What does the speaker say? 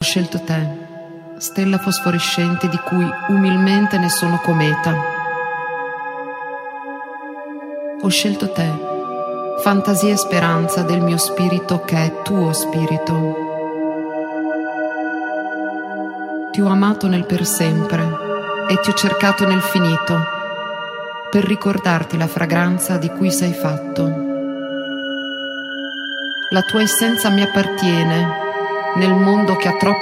scelto te, stella fosforescente di cui umilmente ne sono cometa. Ho scelto te, fantasia e speranza del mio spirito che è tuo spirito. Ti ho amato nel per sempre e ti ho cercato nel finito per ricordarti la fragranza di cui sei fatto. La tua essenza mi appartiene nel mondo che ha troppo